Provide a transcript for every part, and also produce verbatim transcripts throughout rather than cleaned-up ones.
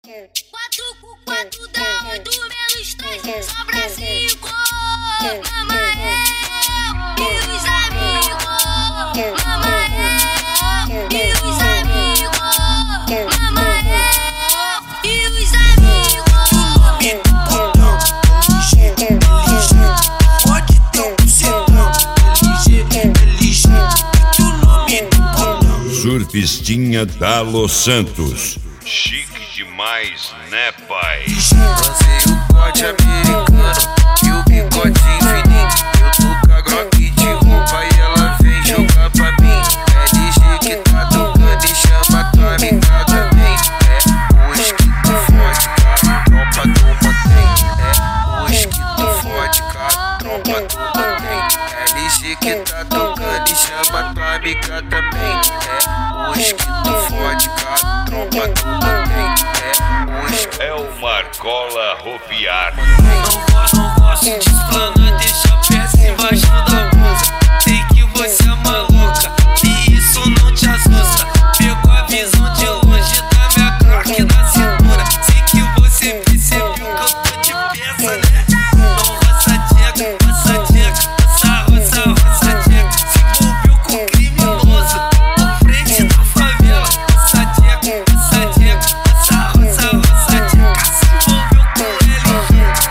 Quatro com quatro dá oito menos três, sobra cinco. Mamael e os amigos. Mamael e os amigos. Mamael e os amigos. Pode ter um bucetão, L G, L G, o nome do botão. Surfistinha da Los Santos. Chique demais, né, pai? Lancei o corte americano e o bigode infinito. Eu tô com a Glock de roupa e ela vem jogar pra mim. L G que tá tocando e chama tua amiga também. É hoje que tu fode, cara, trompa tu mantém. É hoje que tu fode, cara, trompa tu mantém. L G que tá tocando e chama tua amiga também. É hoje que tu fode, cara, trompa tu mantém. É o Marcola Ropiar. Não gosto, não gosto de explanar, deixa a peça embaixo da blusa. Sei que você é maluca e isso não te assusta. Pegou a visão de longe da minha craque na cintura. Sei que você percebeu que eu tô de peça, né? Então roça tcheca, roça tcheca, roça, roça, roça tcheca. Se envolveu com criminoso na frente da favela. Roça tcheca, roça tcheca, roça, roça, roça tcheca. Se envolveu com L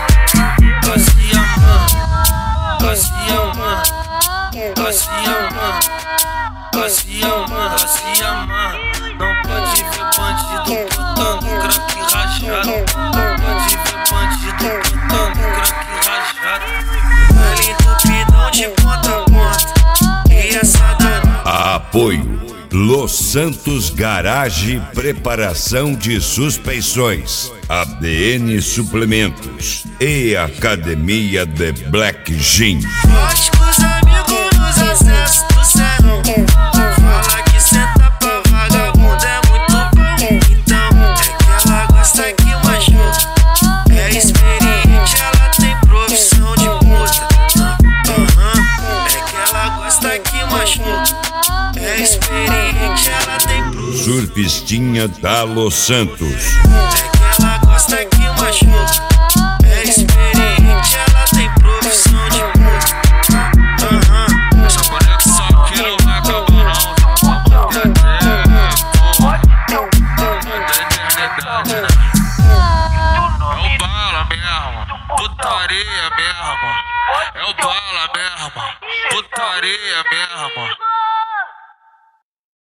G. Nós se amamos, nós se amamos, nós se amamos, nós se amamos, nós se amamos. Não pode ver bandido botando crack rachado. Não pode ver bandido botando crack rachado. Ali entupidão de ponta a ponta. E essa danada. Apoio Los Santos Garage Preparação de Suspeições, A D N Suplementos e Academia de Black Gin. Forte com os amigos nos acessos do serrão. Fala que senta pra vagabundo é muito bom. Então é que ela gosta que machuca. É experiente, ela tem profissão de puta. Aham, é que ela gosta que machuca. É experiente, ela tem profissão. Surfistinha da Los Santos. É que ela gosta que machuca. É experiente, ela tem profissão de puta. Aham. Essa conexão aqui não vai acabar não. É o bala mesmo, putaria mesmo. É o bala mesmo, putaria mesmo.